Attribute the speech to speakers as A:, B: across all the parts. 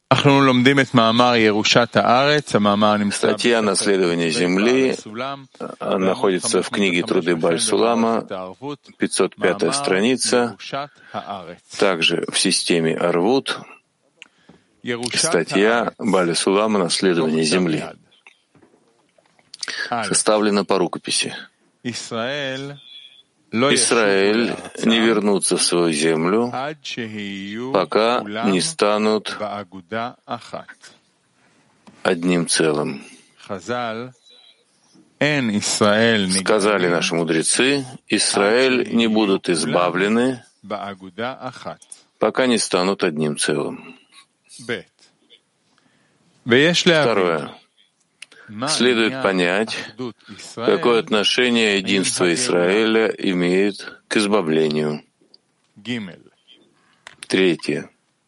A: Статья «Наследование земли» находится в книге «Труды Баль-Сулама», 505 страница, также в системе Арвут, статья Баль-Сулама «Наследование земли», составлена по рукописи. Израиль не вернутся в свою землю, пока не станут одним целым. Сказали наши мудрецы, Израиль не будут избавлены, пока не станут одним целым. Второе. Следует понять, какое отношение единство Израиля имеет к избавлению. Третье.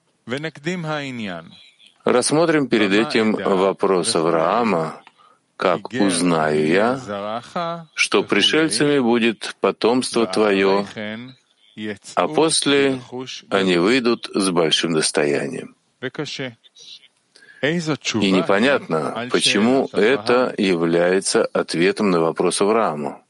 A: Рассмотрим перед этим вопрос Авраама, как узнаю я, что пришельцами будет потомство твое, а после они выйдут с большим достоянием. И непонятно, почему это является ответом на вопрос Авраама.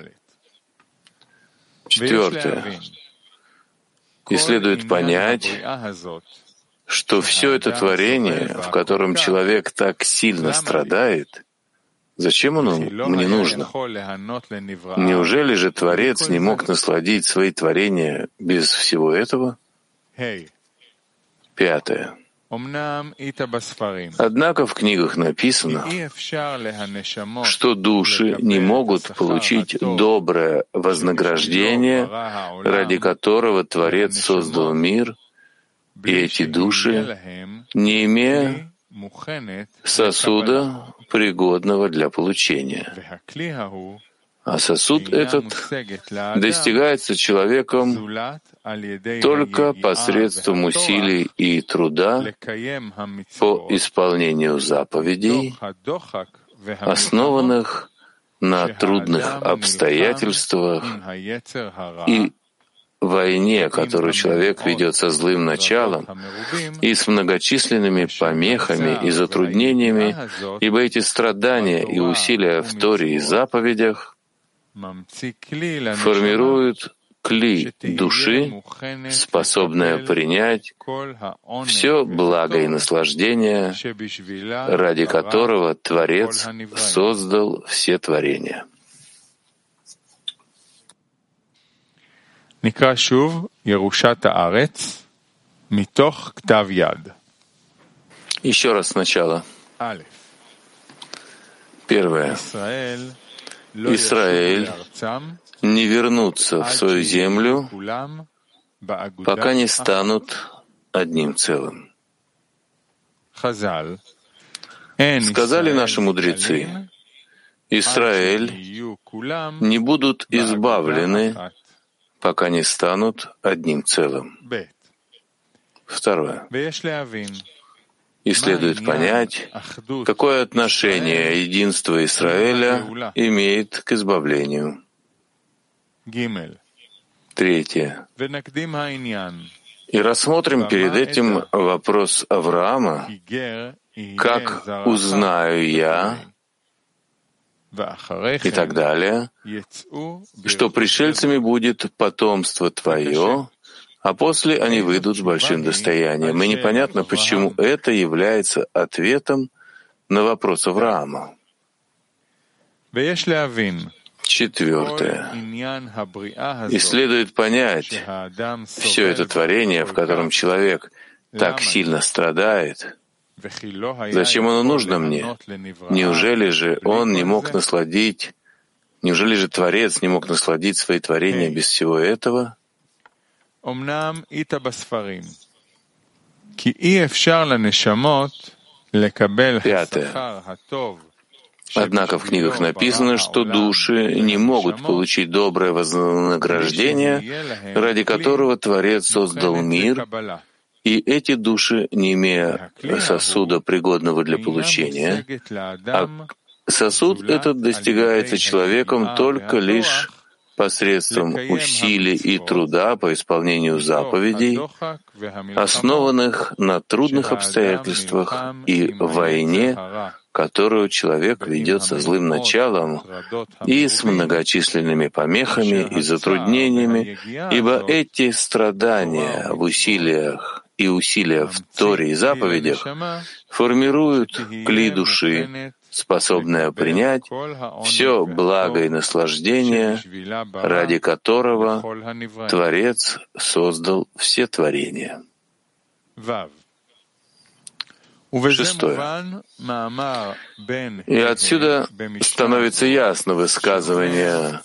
A: Четвертое. И следует понять, что все это творение, в котором человек так сильно страдает, зачем оно мне нужно? Неужели же Творец не мог насладить свои творения без всего этого? Пятое. Однако в книгах написано, что души не могут получить доброе вознаграждение, ради которого Творец создал мир, и эти души, не имея сосуда, пригодного для получения. А сосуд этот достигается человеком только посредством усилий и труда по исполнению заповедей, основанных на трудных обстоятельствах и войне, которую человек ведет со злым началом и с многочисленными помехами и затруднениями, ибо эти страдания и усилия в Торе и заповедях формируют кли души, способное принять все благо и наслаждение, ради которого Творец создал все творения. Еще раз сначала. Первое. Израиль не вернутся в свою землю, пока не станут одним целым. Сказали наши мудрецы, Израиль не будут избавлены, пока не станут одним целым. Второе. И следует понять, какое отношение единство Израиля имеет к избавлению. Третье. И рассмотрим перед этим вопрос Авраама, как узнаю я, и так далее, что пришельцами будет потомство твое, а после они выйдут с большим достоянием. И непонятно, почему это является ответом на вопрос Авраама. Четвертое. И следует понять, все это творение, в котором человек так сильно страдает, зачем оно нужно мне? Неужели же он не мог насладить, неужели же Творец не мог насладить свои творения без всего этого? Пятое. Однако в книгах написано, что души не могут получить доброе вознаграждение, ради которого Творец создал мир, и эти души, не имея сосуда, пригодного для получения, а сосуд этот достигается человеком только лишь посредством усилий и труда по исполнению заповедей, основанных на трудных обстоятельствах и войне, которую человек ведет со злым началом и с многочисленными помехами и затруднениями, ибо эти страдания в усилиях и усилия в Торе и заповедях формируют кли души, способное принять все благо и наслаждение, ради которого Творец создал все творения. 6. И отсюда становится ясно высказывание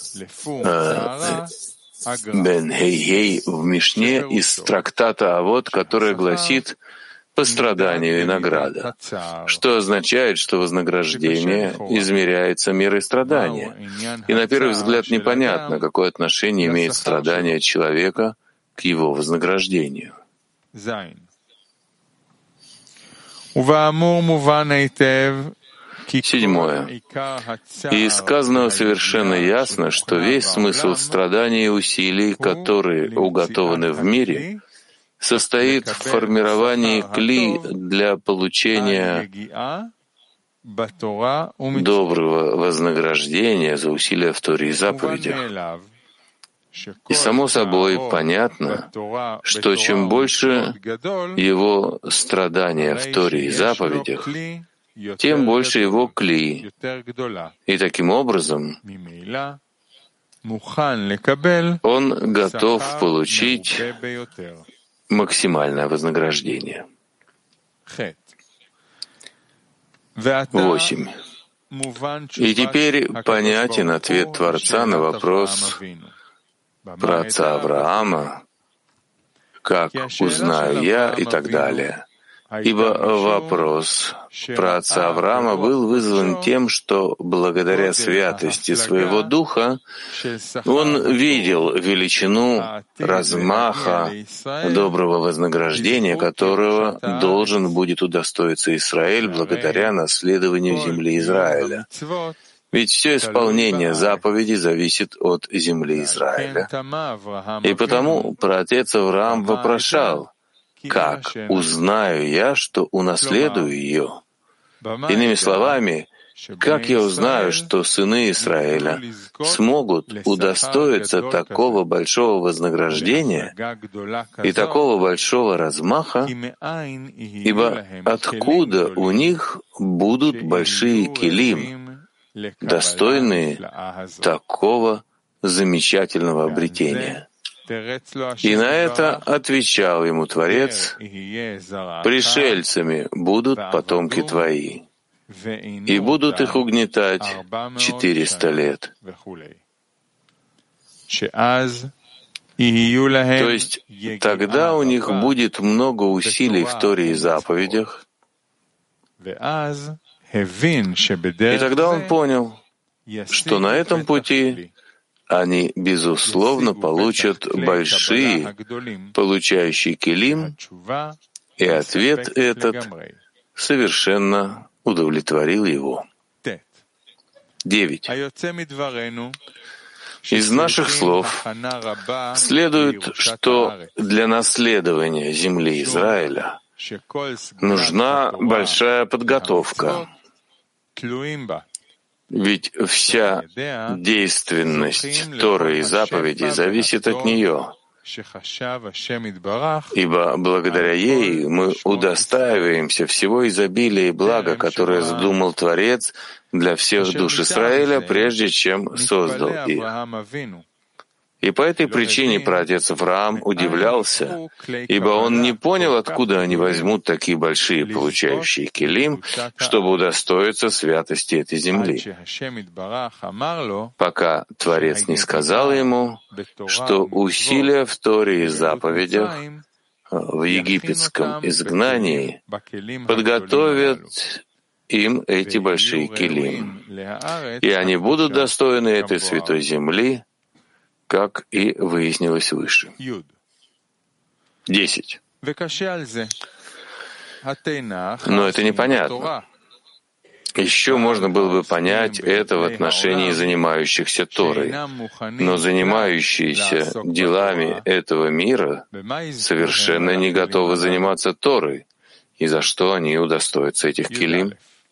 A: Бен Хей в Мишне из трактата Авот, которое гласит «по страданию и награда», что означает, что вознаграждение измеряется мерой страдания. И на первый взгляд непонятно, какое отношение имеет страдание человека к его вознаграждению. 7. И из сказанного совершенно ясно, что весь смысл страданий и усилий, которые уготованы в мире, состоит в формировании кли для получения доброго вознаграждения за усилия в Торе и заповедях. И само собой понятно, что чем больше его страдания в Торе и заповедях, тем больше его кли. И таким образом он готов получить максимальное вознаграждение. 8. И теперь понятен ответ Творца на вопрос про отца Авраама, как узнаю я и так далее. Ибо вопрос про отца Авраама был вызван тем, что благодаря святости своего духа он видел величину размаха доброго вознаграждения, которого должен будет удостоиться Израиль благодаря наследованию земли Израиля. Ведь все исполнение заповедей зависит от земли Израиля. И потому праотец Авраам вопрошал: «Как узнаю я, что унаследую ее?» Иными словами, как я узнаю, что сыны Израиля смогут удостоиться такого большого вознаграждения и такого большого размаха, ибо откуда у них будут большие килим, достойные такого замечательного обретения? И на это отвечал ему Творец: «Пришельцами будут потомки твои, и будут их угнетать 400 лет». То есть тогда у них будет много усилий в Торе и заповедях, и тогда он понял, что на этом пути они, безусловно, получат большие, получающие килим, и ответ этот совершенно удовлетворил его. 9. Из наших слов следует, что для наследования земли Израиля нужна большая подготовка, ведь вся действенность Торы и заповедей зависит от нее, ибо благодаря ей мы удостаиваемся всего изобилия и блага, которое задумал Творец для всех душ Израиля, прежде чем создал их. И по этой причине праотец Авраам удивлялся, ибо он не понял, откуда они возьмут такие большие получающие килим, чтобы удостоиться святости этой земли, пока Творец не сказал ему, что усилия в Торе и заповедях в египетском изгнании подготовят им эти большие килим, и они будут достойны этой святой земли, как и выяснилось выше. 10. Но это непонятно. Еще можно было бы понять это в отношении занимающихся Торой, но занимающиеся делами этого мира совершенно не готовы заниматься Торой, и за что они удостоятся этих килим.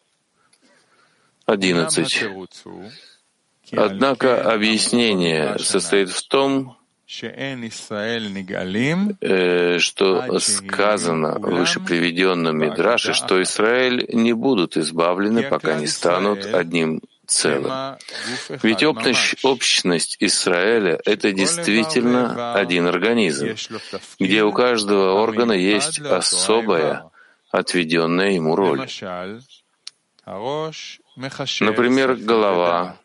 A: 11. Однако объяснение состоит в том, что сказано в выше приведенном Мидраше, что Израиль не будут избавлены, пока не станут одним целым. Ведь общность Израиля — это действительно один организм, где у каждого органа есть особая, отведенная ему роль. Например, голова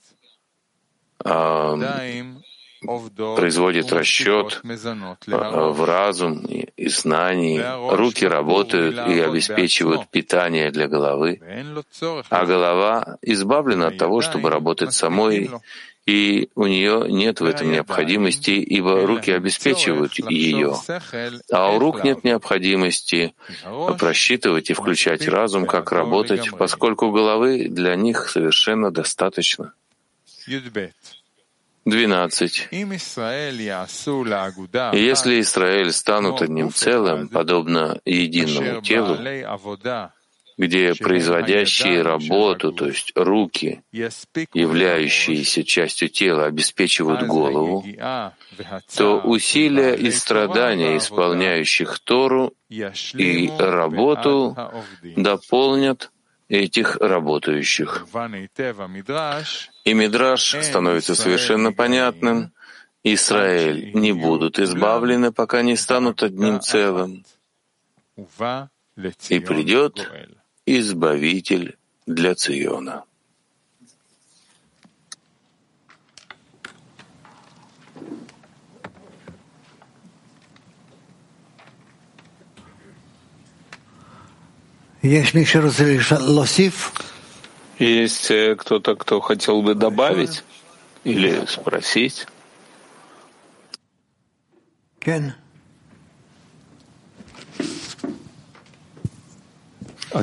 A: производит расчет в разум и знании, руки работают и обеспечивают питание для головы, а голова избавлена от того, чтобы работать самой, и у нее нет в этом необходимости, ибо руки обеспечивают ее, а у рук нет необходимости просчитывать и включать разум, как работать, поскольку головы для них совершенно достаточно. 12. И если Израиль станут одним целым, подобно единому телу, где производящие работу, то есть руки, являющиеся частью тела, обеспечивают голову, то усилия и страдания, исполняющих Тору и работу, дополнят этих работающих. И Мидраш становится совершенно понятным. Израиль не будут избавлены, пока не станут одним целым. И придет Избавитель для Циона.
B: Есть кто-то, кто хотел бы добавить или спросить?
C: Кен.
A: Я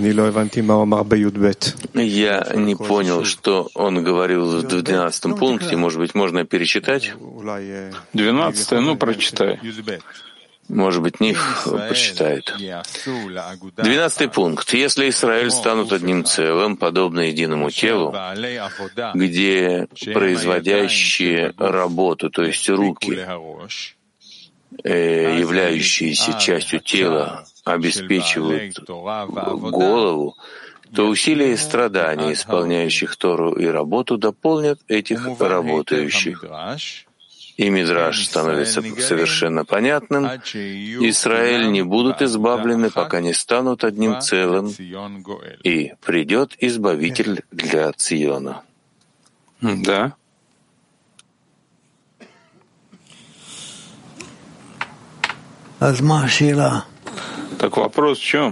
A: не понял, что он говорил в 12 пункте. Может быть, можно перечитать?
B: 12, прочитай.
A: Может быть, Ниф посчитает. 12 пункт. Если Израиль станут одним целым, подобно единому телу, где производящие работу, то есть руки, являющиеся частью тела, обеспечивают голову, то усилия и страдания, исполняющих Тору и работу, дополнят этих работающих. И Мидраш становится совершенно понятным. Израиль не будут избавлены, пока не станут одним целым, и придет Избавитель для Циона.
B: Да. Так вопрос в чем?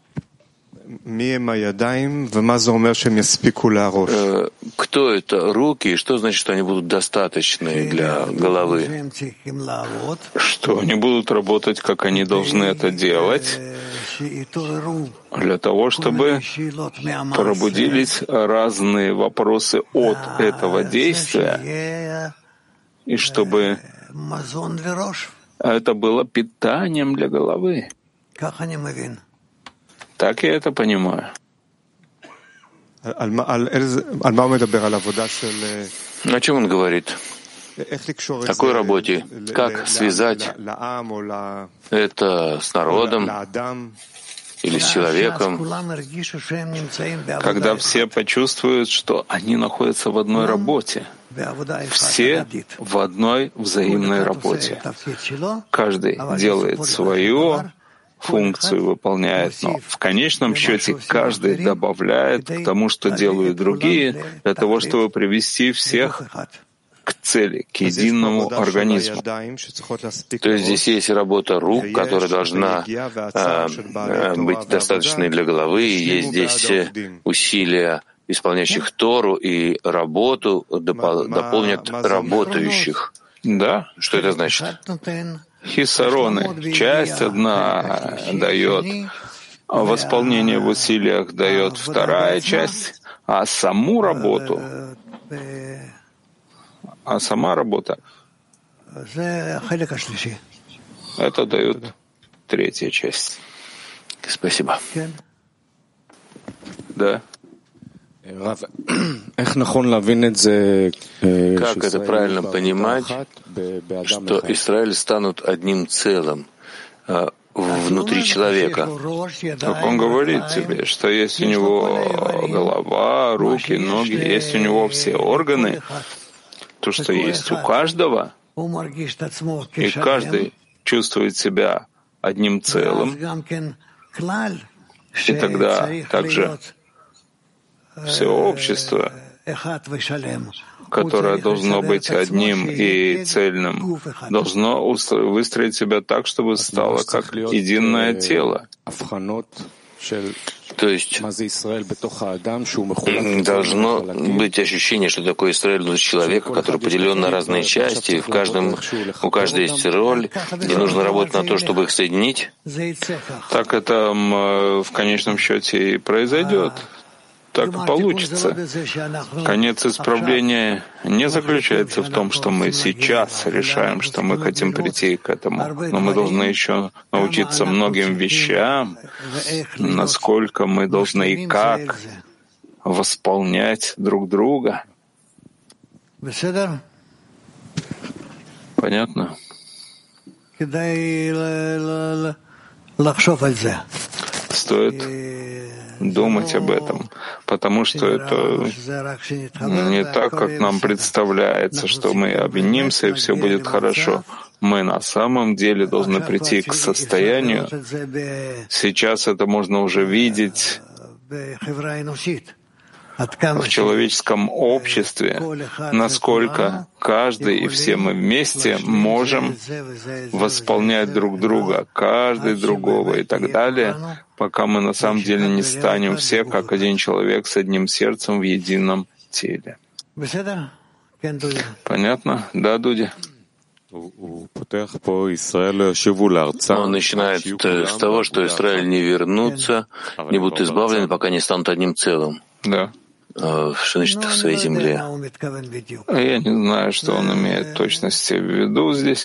A: Кто это руки, и что значит, что они будут достаточны для головы?
B: Что они будут работать, как они должны это делать, для того, чтобы пробудились разные вопросы от этого действия, и чтобы это было питанием для головы. Так я это понимаю.
A: О чем он говорит? О какой работе? Как связать это с народом или с человеком?
B: Когда все почувствуют, что они находятся в одной работе. Все в одной взаимной работе. Каждый делает свою функцию, выполняет, но в конечном счете каждый добавляет к тому, что делают другие, для того, чтобы привести всех к цели, к единому организму.
A: То есть здесь есть работа рук, которая должна быть достаточной для головы, и есть здесь усилия исполняющих Тору и работу дополнят работающих.
B: Да.
A: Что это значит?
B: Хисароны. Часть одна дает восполнение в усилиях, дает вторая часть, А саму работу, сама работа, это дает третья часть.
A: Спасибо.
B: Да.
A: Как это правильно понимать, что Израиль станут одним целым внутри человека?
B: Как он говорит тебе, что есть у него голова, руки, ноги, есть у него все органы, то, что есть у каждого, и каждый чувствует себя одним целым, и тогда также все общество, которое должно быть одним и цельным, должно выстроить себя так, чтобы стало как единое тело.
A: То есть должно быть ощущение, что такое Израиль внутри человека, который поделен на разные части, и у каждой есть роль, и нужно работать на то, чтобы их соединить.
B: Так это в конечном счете и произойдет. Так и получится. Конец исправления не заключается в том, что мы сейчас решаем, что мы хотим прийти к этому, но мы должны еще научиться многим вещам, насколько мы должны и как восполнять друг друга. Понятно? Стоит думать об этом, потому что это не так, как нам представляется, что мы объединимся и все будет хорошо. Мы на самом деле должны прийти к состоянию, сейчас это можно уже видеть в человеческом обществе, насколько каждый и все мы вместе можем восполнять друг друга, каждый другого и так далее, пока мы на самом деле не станем все как один человек с одним сердцем в едином теле. Понятно? Да, Дудя?
A: Он начинает с того, что Израиль не вернутся, не будут избавлены, пока не станут одним целым.
B: Да.
A: Что значит в своей земле?
B: Я не знаю, что он имеет точности в виду здесь.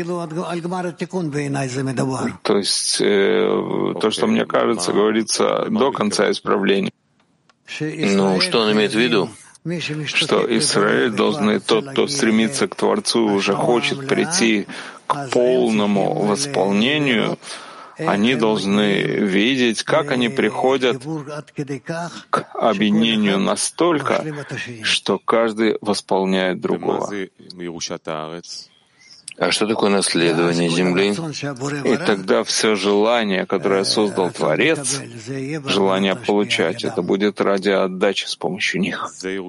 B: То есть то, что мне кажется, говорится до конца исправления.
A: Ну, что он имеет в виду?
B: Что Израиль должны, тот, кто стремится к Творцу, уже хочет прийти к полному восполнению, они должны видеть, как они приходят к объединению настолько, что каждый восполняет другого.
A: А что такое наследование земли?
B: И тогда все желание, которое создал Творец, желание получать, это будет ради отдачи с помощью них.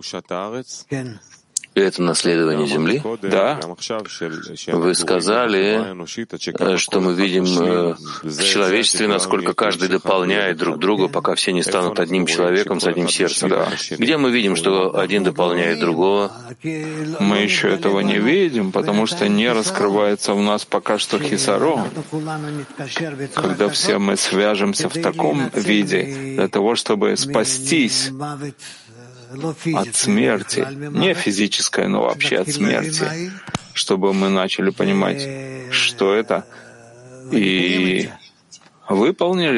A: И это наследование земли?
B: Да.
A: Вы сказали, что мы видим в человечестве, насколько каждый дополняет друг друга, пока все не станут одним человеком с одним сердцем.
B: Да.
A: Где мы видим, что один дополняет другого?
B: Мы еще этого не видим, потому что не раскрывается в нас пока что хисаро. Когда все мы свяжемся в таком виде, для того, чтобы спастись от смерти, не физической, но вообще от смерти, чтобы мы начали понимать, что это, и выполнили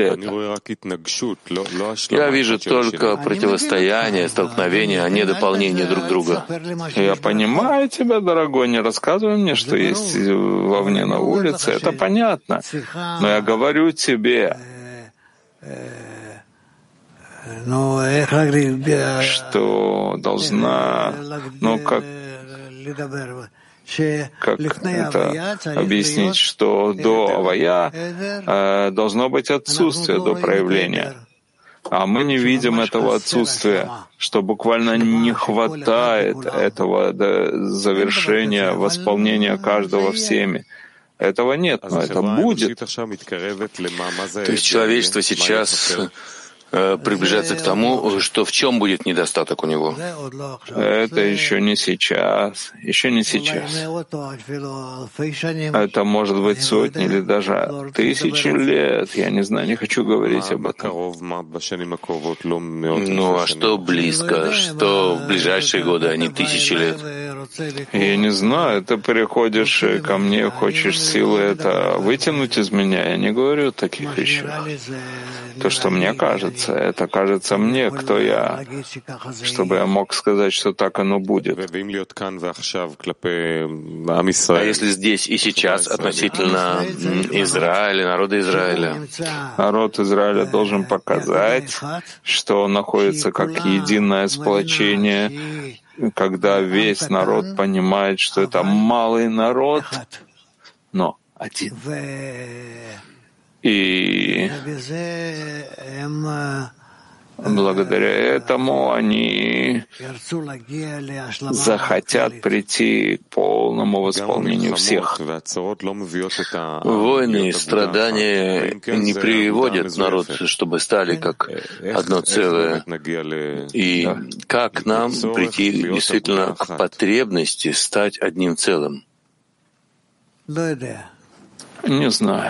B: это.
A: Я вижу только противостояние, столкновение, а не дополнение друг друга.
B: Я понимаю тебя, дорогой, не рассказывай мне, что есть вовне на улице, это понятно. Но я говорю тебе, что должна, как это объяснить, что до авая должно быть отсутствие до проявления. А мы не видим этого отсутствия, что буквально не хватает этого до завершения, восполнения каждого всеми. Этого нет, но это будет.
A: То есть человечество сейчас приближаться к тому, что в чем будет недостаток у него.
B: Это еще не сейчас, еще не сейчас. Это может быть сотни или даже тысячи лет. Я не знаю, не хочу говорить об этом.
A: Ну а что близко, что в ближайшие годы, а не тысячи лет?
B: Я не знаю, ты приходишь ко мне, хочешь силы это вытянуть из меня. Я не говорю таких вещах. То, что мне кажется, это кажется мне, кто я, чтобы я мог сказать, что так оно будет.
A: А если здесь и сейчас относительно Израиля, народа Израиля?
B: Народ Израиля должен показать, что он находится как единое сплочение, когда весь народ понимает, что это малый народ, но один. И благодаря этому они захотят прийти к полному восполнению всех.
A: Войны и страдания не приводят народ, чтобы стали как одно целое. И как нам прийти действительно к потребности стать одним целым?
B: Не знаю.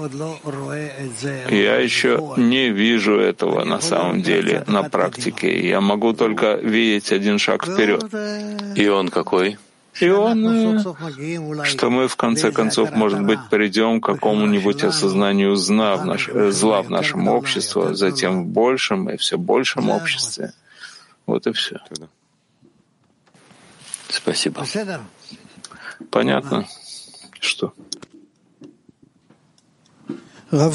B: Я еще не вижу этого на самом деле на практике. Я могу только видеть один шаг вперед.
A: И он какой?
B: И он, что мы в конце концов, может быть, придем к какому-нибудь осознанию зла в нашем обществе, затем в большем и все большем обществе. Вот и все.
A: Спасибо.
B: Понятно? Что?
A: Рав,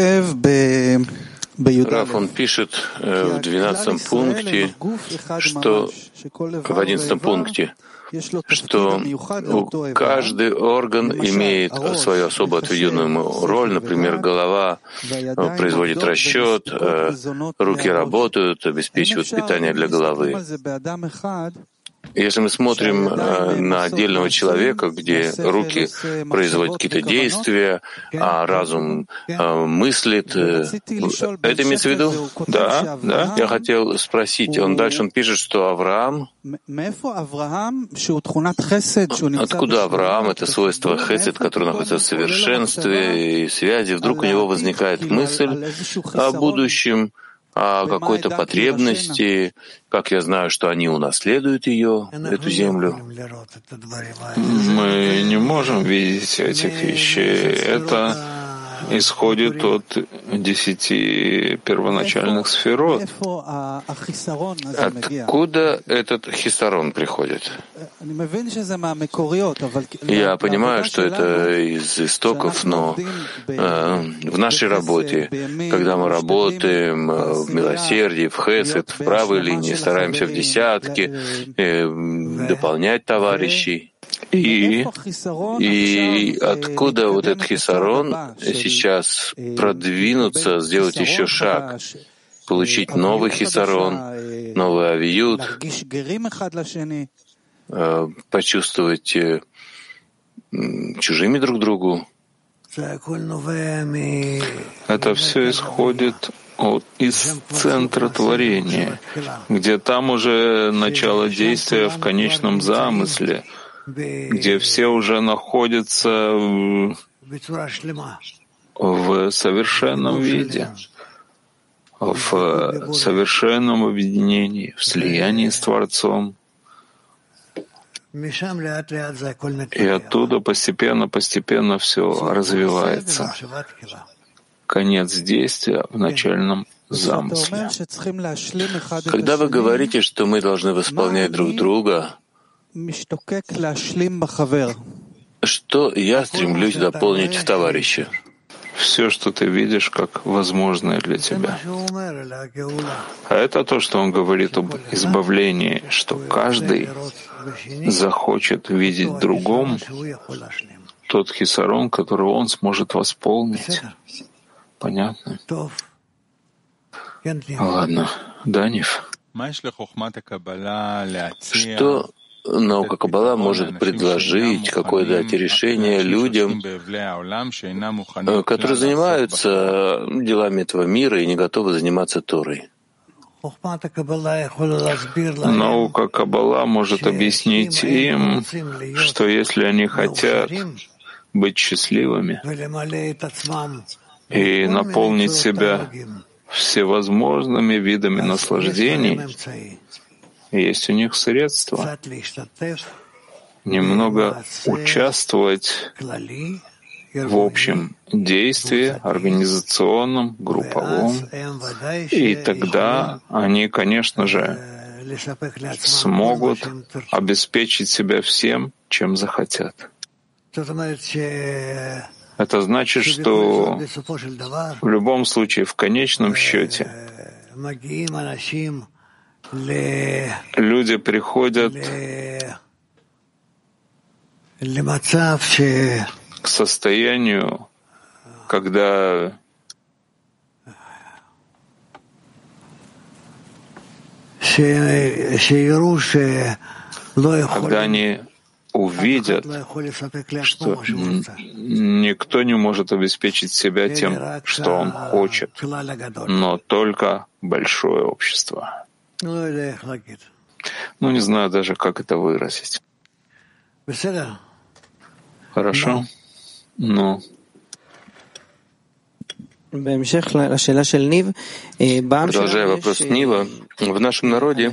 A: он пишет в 12 пункте, что в 11 пункте, что каждый орган имеет свою особо отведенную роль. Например, голова производит расчет, руки работают, обеспечивают питание для головы. Если мы смотрим на отдельного человека, где руки производят какие-то действия, а разум мыслит, это имеется в виду?
B: Да.
A: Я хотел спросить, дальше пишет, что Авраам, откуда Авраам, это свойство хесед, которое находится в совершенстве и связи, вдруг у него возникает мысль о будущем, о какой-то потребности, как я знаю, что они унаследуют ее, эту землю.
B: Мы не можем видеть этих вещей. Это исходит от 10 первоначальных сферот.
A: Откуда этот хисарон приходит? Я понимаю, что это из истоков, но в нашей работе, когда мы работаем в милосердии, в хесед, в правой линии, стараемся в десятке дополнять товарищей, и откуда вот этот хисарон сейчас продвинуться, сделать еще шаг, получить новый хисарон, новый авиют, почувствовать чужими друг другу.
B: Это все исходит из центра творения, где там уже начало действия в конечном замысле, где все уже находятся в совершенном виде, в совершенном объединении, в слиянии с Творцом. И оттуда постепенно все развивается. Конец действия в начальном замысле.
A: Когда вы говорите, что мы должны восполнять друг друга, что я стремлюсь дополнить в товарища?
B: Все, что ты видишь, как возможное для тебя. А это то, что он говорит об избавлении, что каждый захочет видеть в другом тот хисарон, который он сможет восполнить. Понятно?
A: Ладно.
B: Данив.
A: Что наука Каббала может предложить какое-то решение людям, которые занимаются делами этого мира и не готовы заниматься Торой.
B: Наука Каббала может объяснить им, что если они хотят быть счастливыми и наполнить себя всевозможными видами наслаждений, есть у них средства немного участвовать в общем действии, организационном, групповом, и тогда они, конечно же, смогут обеспечить себя всем, чем захотят. Это значит, что в любом случае, в конечном счете, люди приходят к состоянию, когда они увидят, что никто не может обеспечить себя тем, что он хочет, но только большое общество. Не знаю даже, как это выразить. Хорошо?
A: Продолжая вопрос Нива, в нашем народе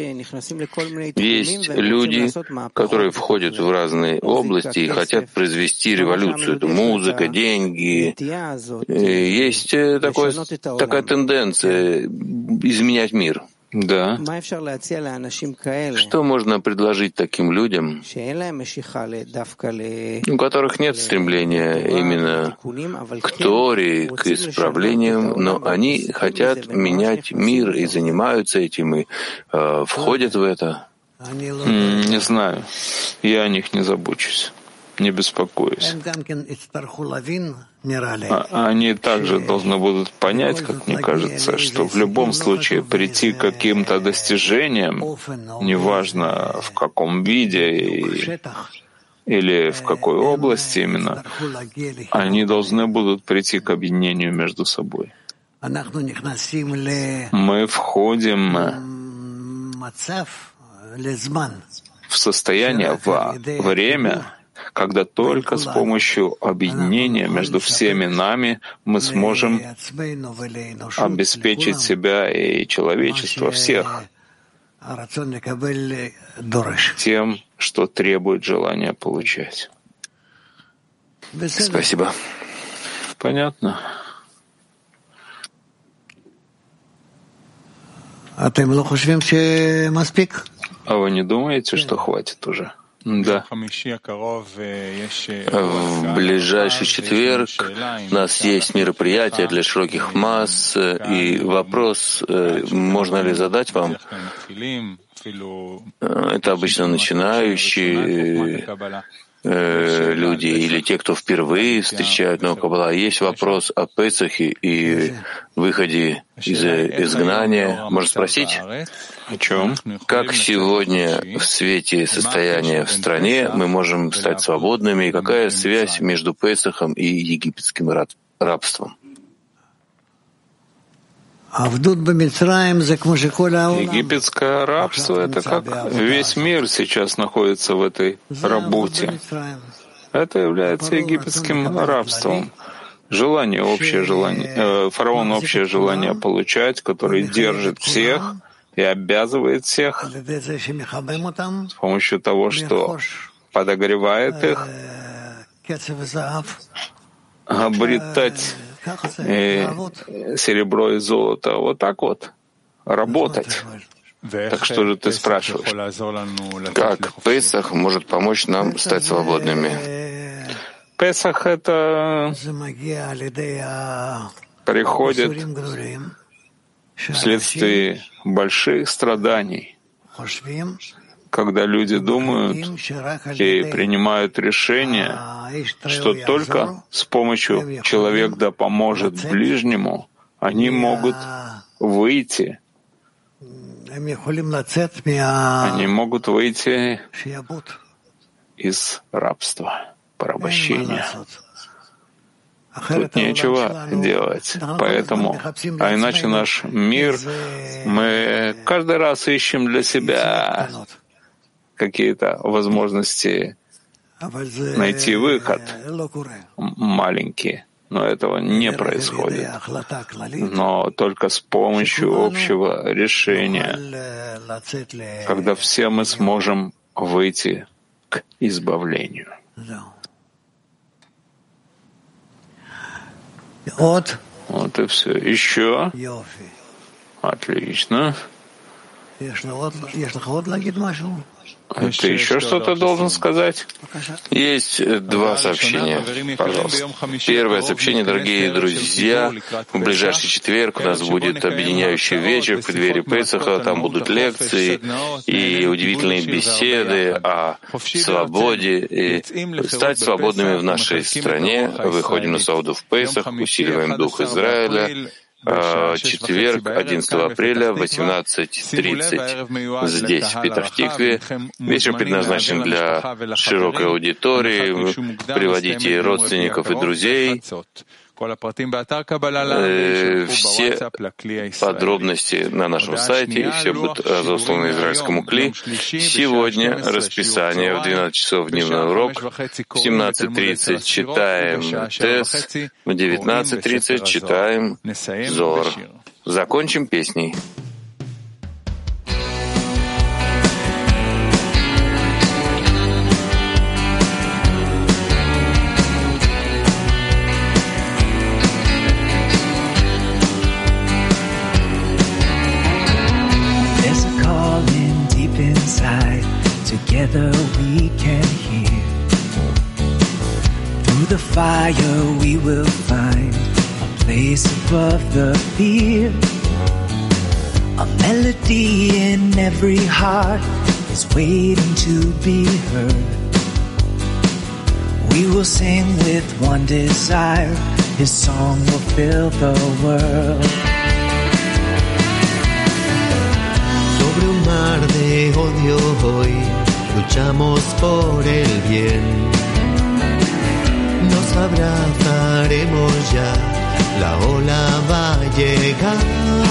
A: есть люди, которые входят в разные области и хотят произвести революцию. Это музыка, деньги. Есть такая тенденция изменять мир.
B: Да.
A: Что можно предложить таким людям, у которых нет стремления именно к Торе, к исправлениям, но они хотят менять мир и занимаются этим, и входят в это?
B: Не знаю. Я о них не забочусь, не беспокоюсь. Они также должны будут понять, как мне кажется, что в любом случае прийти к каким-то достижениям, неважно в каком виде или в какой области именно, они должны будут прийти к объединению между собой. Мы входим в состояние, во время, когда только с помощью объединения между всеми нами мы сможем обеспечить себя и человечество, всех, тем, что требует желания получать.
A: Спасибо.
B: Понятно.
A: А
B: вы не думаете, что хватит уже? Да.
A: В ближайший четверг у нас есть мероприятие для широких масс, и вопрос, можно ли задать вам? Это обычно начинающие люди или те, кто впервые встречают науку Каббала. Есть вопрос о Песахе и выходе из изгнания. Можно спросить?
B: О чем?
A: Как сегодня в свете состояния в стране мы можем стать свободными, и какая связь между Песахом и египетским рабством?
B: Египетское рабство — это как весь мир сейчас находится в этой работе. Это является египетским рабством. Общее желание, фараон общее желание получать, который держит всех и обязывает всех с помощью того, что подогревает их, обретать серебро и золото, вот так вот, работать. Так что же ты спрашиваешь?
A: Как Песах может помочь нам стать свободными?
B: Песах — это приходит вследствие больших страданий, когда люди думают и принимают решение, что только с помощью «человек да поможет ближнему» они могут выйти Они могут выйти из рабства, порабощения. Тут нечего делать. Поэтому, а иначе наш мир, мы каждый раз ищем для себя какие-то возможности найти выход маленький. Но этого не происходит. Но только с помощью общего решения, когда все мы сможем выйти к избавлению. Вот и все. Еще? Отлично. Ты еще что-то должен сказать?
A: Есть два сообщения, пожалуйста. Первое сообщение, дорогие друзья. В ближайший четверг у нас будет объединяющий вечер в преддверии Песаха. Там будут лекции и удивительные беседы о свободе. И стать свободными в нашей стране. Выходим на свободу в Песах, усиливаем дух Израиля. Четверг, 11 апреля, 18:30 здесь, в Петах-Тикве. Вечер предназначен для широкой аудитории. Приводите родственников и друзей. Все подробности на нашем сайте, и все будут разосланы израильскому кли. Сегодня расписание в 12 часов дневной урок, в 17:30 читаем Тес, в 19:30 читаем Зор. Закончим песней.
C: Together we can hear. Through the fire we will find a place above the fear. A melody in every heart is waiting to be heard. We will sing with one desire, His song will fill the world.
D: Sobre un mar de odio hoy luchamos por el bien, nos abrazaremos ya, la ola va a llegar.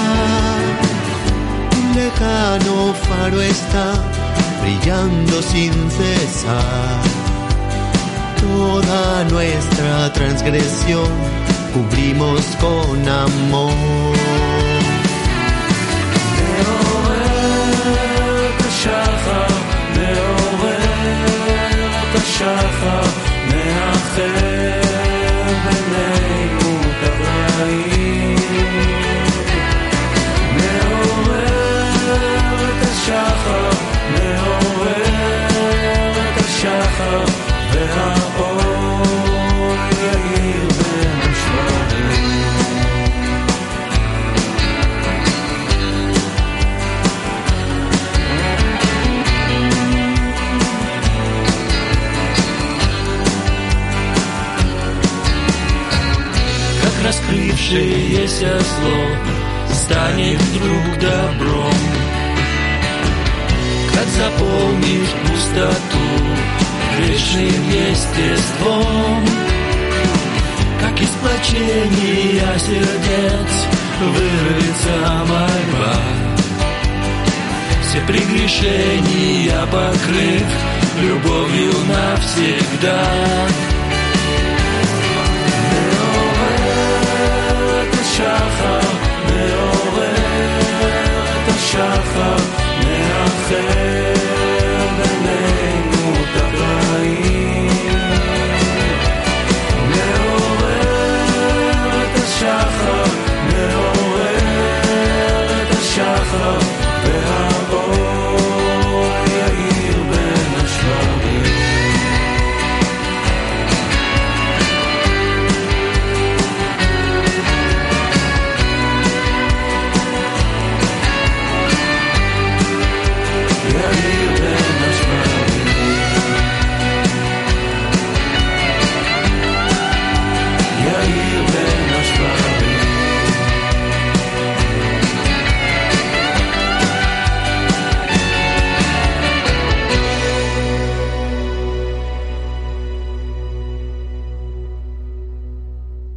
D: Un lejano faro está brillando sin cesar. Toda nuestra transgresión cubrimos con amor.
C: שחר מאחר בינינו את הרעים, מעורר את השחר, מעורר את השחר, והאור יאיר בין השברים. Раскрывшееся зло станет вдруг добром, как заполнит пустоту грешным естеством, как из сплочения сердец вырвется мольба, все прегрешения покрыв любовью навсегда. שחר מעורר את השחר, מאחר בינינו את הרעים, מעורר את השחר, מעורר את השחר,